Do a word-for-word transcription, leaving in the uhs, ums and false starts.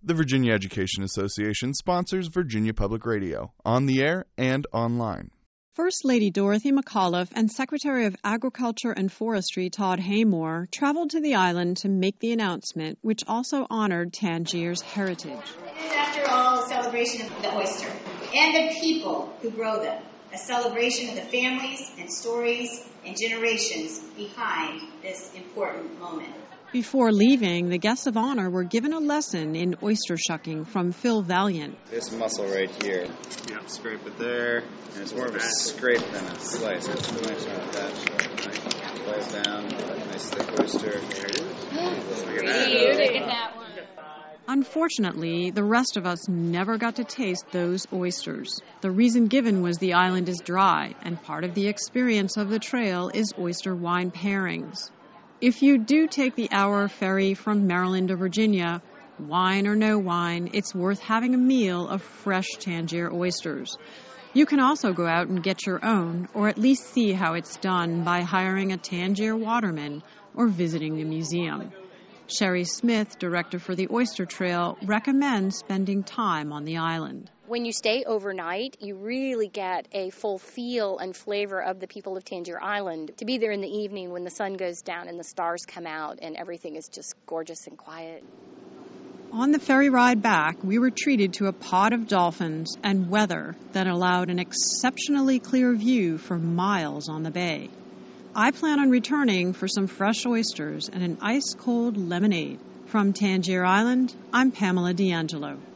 The Virginia Education Association sponsors Virginia Public Radio, on the air and online. First Lady Dorothy McAuliffe and Secretary of Agriculture and Forestry Todd Haymore traveled to the island to make the announcement, which also honored Tangier's heritage. It is, after all, a celebration of the oyster and the people who grow them, a celebration of the families and stories and generations behind this important moment. Before leaving, the guests of honor were given a lesson in oyster shucking from Phil Valiant. This muscle right here, yep. Scrape it there, and it's more of a scrape than a slice. It's a nice one with that. Falls down, nice thick oyster. There it is. Look at that. Look at that one. Unfortunately, the rest of us never got to taste those oysters. The reason given was the island is dry, and part of the experience of the trail is oyster wine pairings. If you do take the hour ferry from Maryland to Virginia, wine or no wine, it's worth having a meal of fresh Tangier oysters. You can also go out and get your own, or at least see how it's done by hiring a Tangier waterman or visiting the museum. Sherry Smith, director for the Oyster Trail, recommends spending time on the island. When you stay overnight, you really get a full feel and flavor of the people of Tangier Island. To be there in the evening when the sun goes down and the stars come out and everything is just gorgeous and quiet. On the ferry ride back, we were treated to a pod of dolphins and weather that allowed an exceptionally clear view for miles on the bay. I plan on returning for some fresh oysters and an ice-cold lemonade. From Tangier Island, I'm Pamela D'Angelo.